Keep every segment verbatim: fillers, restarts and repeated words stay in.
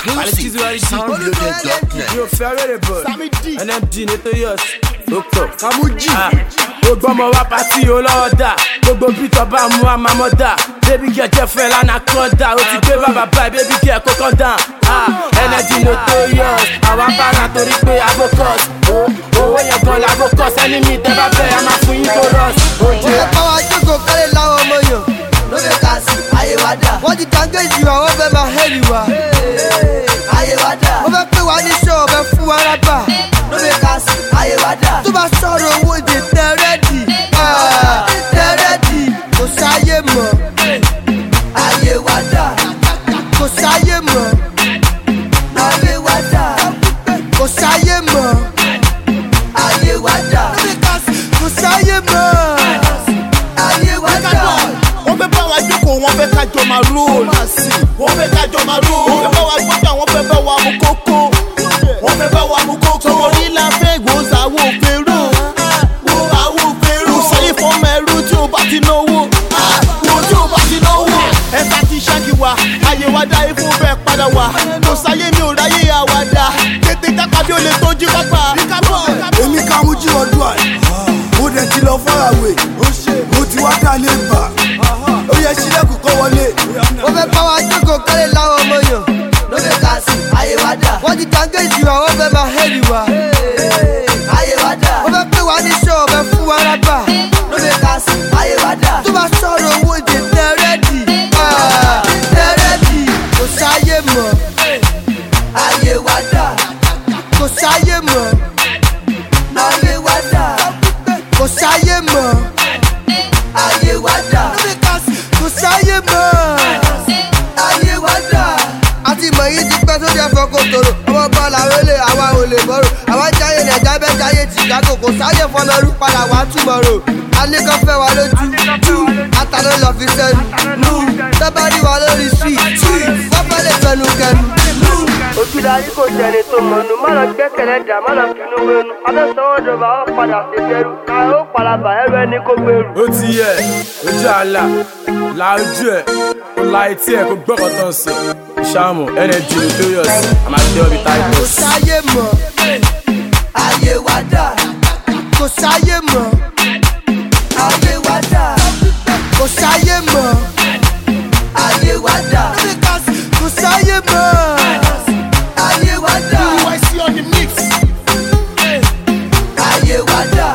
Exclusive. Soundloaded dot net. Yo, Ferrari boy. N M D, Notorious. Doctor. Kamuji. Gbogbo ọmọ wa pàtí olóòdà. Gbogbo bítọ̀ bá mú àmàmọ́dà. Baby girl jẹ́ fẹ́ lánàá kọ́dà. O ti gbé bàbá báyìí, baby girl kó kọ́ dàn. N M D Notorious. Àwa ń bára torí pé abocus. Owó yẹn gan labocus. Ẹni mi tẹ́ bá bẹ̀ ẹ máa fún yín chorus. Oye báwa jókòó kálẹ̀ láwọn ọmọ yàn. Ló fẹ́ ká sí ayé wa dà. Wọ́n ti dáńgé ìjìwà, wọ́n fẹ́ máa hẹ́rì wa. Ayé wa dà. Wọ́n fẹ́ pè wá ní ṣọ́, wọ́n fẹ́ fún wa rábà. Ló fẹ́ ká sí ayé wa dà. Tó bá sọ̀rọ̀ owó ìdè tẹ́ rẹ́dì. Tẹ́ rẹ́dì. Kò sáyé mọ́. Ayé wa dà. Kò sáyé mọ́. Ayé wa dà. Kò sáyé mọ́. Ayé wa dà. Kò sáyé mọ́. Ayé wa dà. Wọ́n fẹ́ bá wa jókòó, wọ́n fẹ́ ká jọ máa roll. Wọ́n fẹ́ ká jọ máa roll. Wọ́n fẹ́ bá wa gbọ́dọ̀, wọ́n fẹ́ bá wa mú kókó. Wọ́n fẹ́ bá wa mú kókó. Torí la fẹ́ gbòòsà wo fèrò. Wo àwo fèrò. Kò sáyé fún mẹ́rù tí o bá ti náwó. Wo tí o bá ti náwó. Ẹ̀ka ti ṣáàkì wa, ayé wa dá ifo bẹ́ẹ̀ padà wá. Kò sáyé mi ò ráyè àwàdà. Tètè kápá bí o lè tójú kápá. Èmi Kamuji ọdún àì. Mo dẹ̀ ti lọ fọ́rawé. Mo ti wá dá lé bà. Ó yẹ sílẹ̀kùn kọ́ wọlé. Wọ́n fẹ́ bá wa jókòó kálẹ̀ láwọn ọmọ yàn. Ló fẹ́ ká sí ayé wa dà. Wọ́n ti dáńgé ìjìwà, wọ́n fẹ́ máa hẹ́rì wa. Ayé wa dà. Wọ́n fẹ́ pè wá ní ṣọ́, wọ́n fẹ́ fún wa rábà. Ló fẹ́ ká sí ayé wa dà. Tó bá sọ̀rọ̀ owó ìdè tẹ́ rẹ́dì. Tẹ́ rẹ́dì. Kò sáyé mọ́. Ayé wa dà. Kò sáyé mọ́. Ayé wa dà. Kò sáyé mọ́. Ayé wa dà. Kò sáyé mọ́. Ayé wa dà. Àti ìmọ̀ yìí ti pẹ́ tó jẹ́ fọkàn tòrò. Ọmọ bá làwọn ilé àwa ò lè bọ̀rọ̀. Àwa jáyé rẹ̀ jábẹ́ jáyé Chicago. Kò sáyé fọmọrú padà wá túmọ̀rò. A ní kán fẹ́ wa lójú. Àtàlọ́ lọ fi sẹ́nu. Tọ́ba rí wa lórí street. Wọ́n fẹ́ lè fẹnu kẹnu. Ojú darí kò tẹ̀lé tó mọ̀nù. Má lọ gbẹ́kẹ̀lé dà, má lọ finú wẹnu. Abẹ́sọ̀wọ́n dọ̀bà ó padà ṣe fẹ́rù. Káyọ̀ ó palaba ẹrú ẹni kó gbèrú. Ó ti yẹ ojú àlà la ojú ẹ̀ kó la etí ẹ̀ kó gbọ́kọ̀ tán sọ. Ṣáàmù N M D Notorious àmàdé ọ̀bí táìpọ̀. Kò sáyé mọ́. Ayé wa dà. Kò sáyé mọ́. Ayé wa dà. Kò sáyé mọ́. Ayé wa dà. Kò sáyé mọ́. Ayé wa dà. I see on the mix. Ayé wa dà.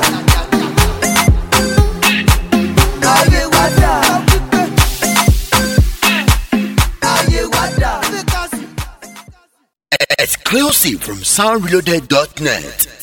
Ayé wa dà. Ayé wa dà. Exclusive from soundloaded dot net.